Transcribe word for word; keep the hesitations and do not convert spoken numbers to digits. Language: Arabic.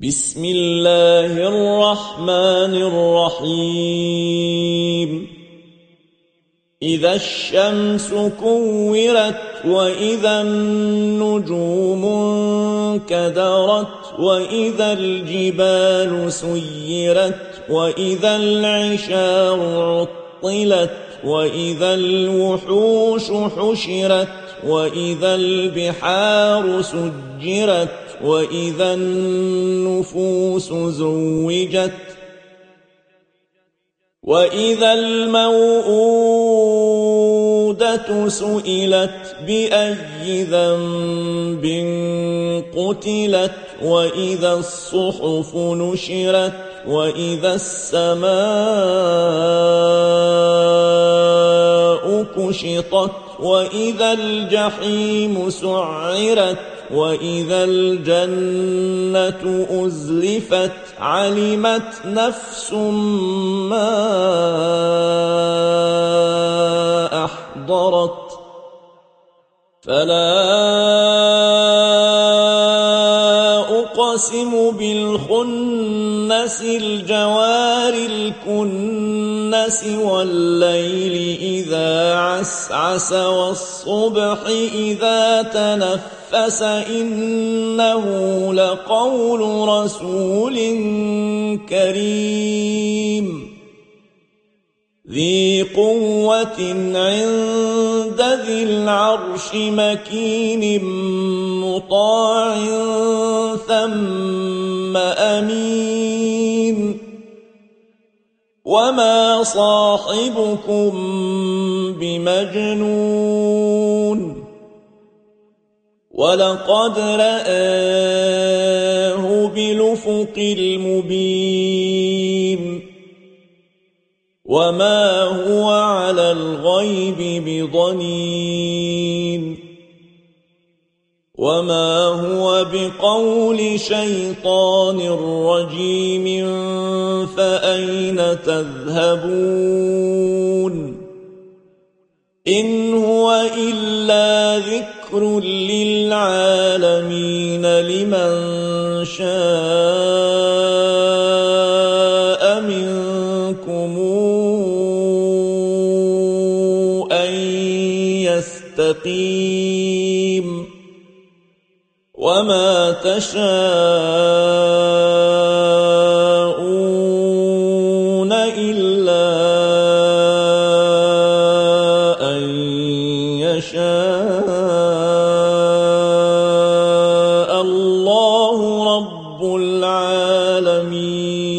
بسم الله الرحمن الرحيم إذا الشمس كورت وإذا النجوم انكدرت وإذا الجبال سيرت وإذا العشار عطلت وإذا الوحوش حشرت وإذا البحار سجرت وإذا النفوس زوجت وإذا الموءودة سئلت بأي ذنب قتلت وإذا الصحف نشرت وإذا السماء كشطت وإذا الجحيم سعرت وإذا الجنة أزلفت علمت نفس ما أحضرت فلا أقسم بالخنس الجوار الكنس والليل إذا عسعس والصبح إذا تنفس إنه لقول رسول كريم ذي قوة عند ذي العرش مكين مطاع ثم أمين وما صاحبكم بمجنون ولقد رآه بالأفق المبين وما هو على الغيب بضنين وما هو بقول شيطان رجيم فأين تذهبون إن هو إلا ذكر للعالمين لمن شاء منكم أن يستقيم وما تشاءون إلا أن يشاء الله رب العالمين.